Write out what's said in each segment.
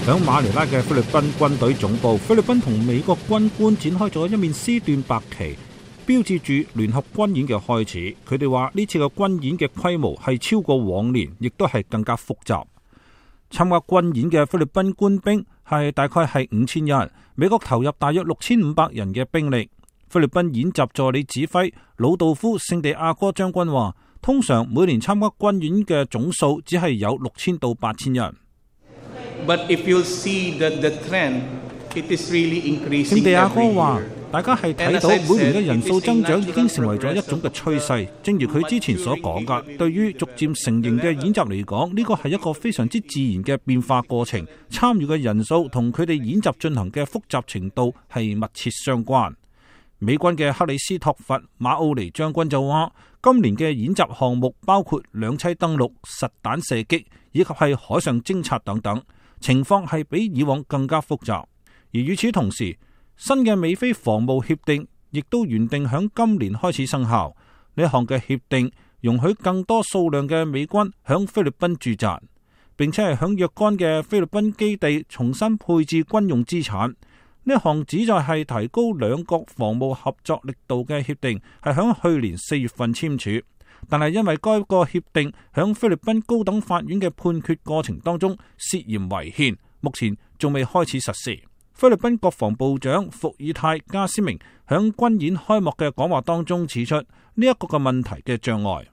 響馬尼拉嘅菲律賓軍隊總部，菲律賓同美國軍官展開咗一面絲緞白旗，標誌住聯合軍演嘅開始。佢哋話呢次嘅軍演嘅規模係超過往年，亦都係更加複雜。參加軍演嘅菲律賓官兵係大概係5000人，美國投入大約6500人嘅兵力。菲律賓演習助理指揮魯道夫聖地亞哥將軍話，通常每年參加軍演嘅總數只係有6000到8000人。 But if you'll see that the trend, it is really increasing. 聖地亞哥話，大家係睇到每年嘅人數增長已經成為咗一種嘅趨勢。正如佢之前所講㗎，對於逐漸成型嘅演習嚟講，呢個係一個非常之自然嘅變化過程。參與嘅人數同佢哋演習進行嘅複雜程度係密切相關。美軍嘅克里斯托弗馬奧尼將軍就話，今年嘅演習項目包括兩棲登陸、實彈射擊以及係海上偵察等等。情況係比以往更加複雜，而與此同時，新嘅美菲防務協定亦都原定響今年開始生效。呢項嘅協定容許更多數量嘅美軍響菲律賓駐紮，並且係響若干嘅菲律賓基地重新配置軍用資產。呢項旨在係提高兩國防務合作力度嘅協定，係響去年4月份簽署。但係因為該個協定響菲律賓高等法院嘅判決過程當中涉嫌違憲，目前仲未開始實施。菲律賓國防部長伏爾泰加斯明響軍演開幕嘅講話當中指出呢一個嘅問題嘅障礙。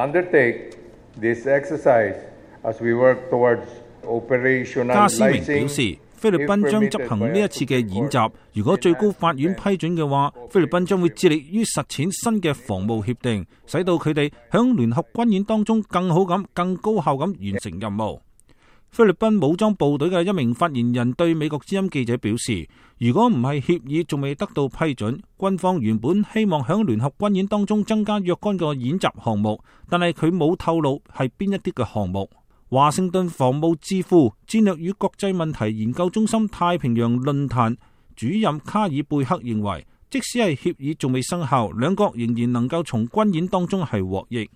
加斯明表示，菲律賓將執行呢一次嘅演習，如果最高法院批准嘅話，菲律賓將會致力於實踐新嘅防務協定，使到佢哋響聯合軍演當中更好咁、更高效咁完成任務。菲律賓武裝部隊嘅一名發言人對美國之音記者表示，如果唔係協議仲未得到批准，軍方原本希望響聯合軍演當中增加若干個演習項目，但係佢冇透露係邊一啲嘅項目。華盛頓防務智庫戰略與國際問題研究中心太平洋論壇主任卡爾貝克認為，即使係協議仲未生效，兩國仍然能夠從軍演當中係獲益。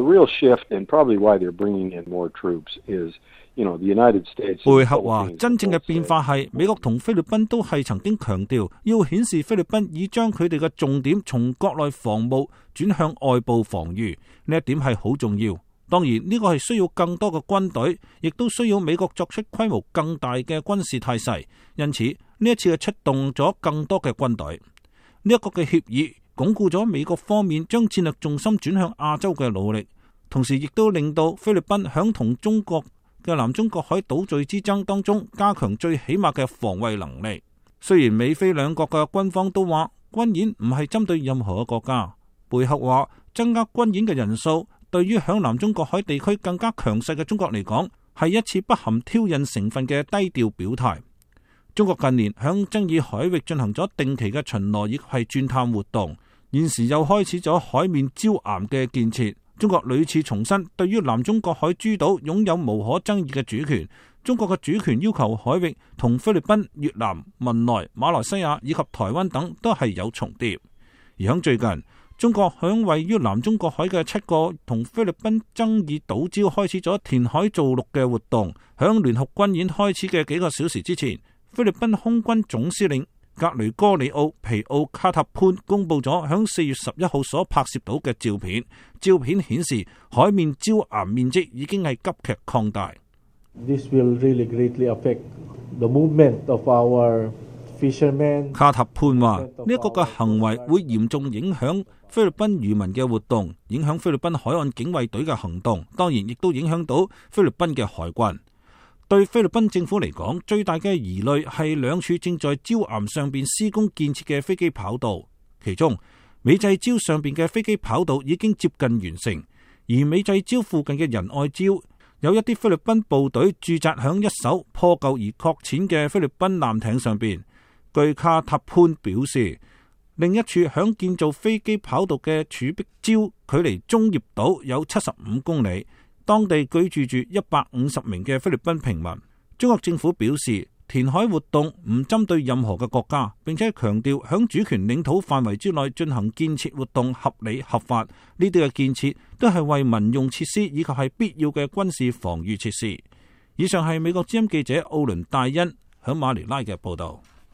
貝克話，真正嘅變化係美國同菲律賓都係曾經強調要顯示菲律賓已將佢哋嘅重點從國內防務轉向外部防禦，呢一點係好重要。當然呢個係需要更多嘅軍隊，亦都需要美國作出規模更大嘅軍事態勢，因此呢一次嘅出動咗更多嘅軍隊。呢一個嘅協議鞏固咗美國方面將戰略重心轉向亞洲嘅努力，同時亦都令到菲律賓響同中國嘅南中國海島嶼之爭當中加強最起碼嘅防衛能力。雖然美菲兩國嘅軍方都話軍演唔係針對任何嘅國家，貝克話增加軍演嘅人數對於響南中國海地區更加強勢嘅中國嚟講，係一次不含挑釁成分嘅低調表態。中國近年響爭議海域進行咗定期嘅巡邏，亦係鑽探活動，現時又開始咗海面礁岩嘅建設。中國屢次重申對於南中國海諸島擁有無可爭議嘅主權。中國嘅主權要求海域同菲律賓、越南、文萊、馬來西亞以及台灣等都係有重疊。而響最近，中國響位於南中國海嘅7個同菲律賓爭議島礁開始咗填海造陸嘅活動。響聯合軍演開始嘅幾個小時之前，菲律賓空軍總司令格雷戈里奧皮奧卡塔潘公布咗響4月11號所拍攝到嘅照片。照片顯示海面礁岩面積已經係急劇擴大。 This will really greatly affect the movement of our fishermen. 卡塔潘話呢一個嘅行為會嚴重影響菲律賓漁民嘅活動，影響菲律賓海岸警衛隊嘅行動，當然亦都影響到菲律賓嘅海軍。對菲律賓政府嚟講，最大嘅疑慮係兩處正在礁岩上邊施工建設嘅飛機跑道，其中美濟礁上邊嘅飛機跑道已經接近完成，而美濟礁附近嘅仁愛礁有一啲菲律賓部隊駐紮響一艘破舊而擱淺嘅菲律賓艦艇上邊。據卡塔潘表示，另一處響建造飛機跑道嘅儲碧礁距離中業島有75公里。當地居住住150名嘅菲律賓平民。中國政府表示，填海活動唔針對任何嘅國家，並且強調響主權領土範圍之內進行建設活動合理合法。呢啲嘅建設都係為民用設施以及係必要嘅軍事防禦設施。 以上係美國之音記者奧倫戴恩響馬尼拉嘅報導。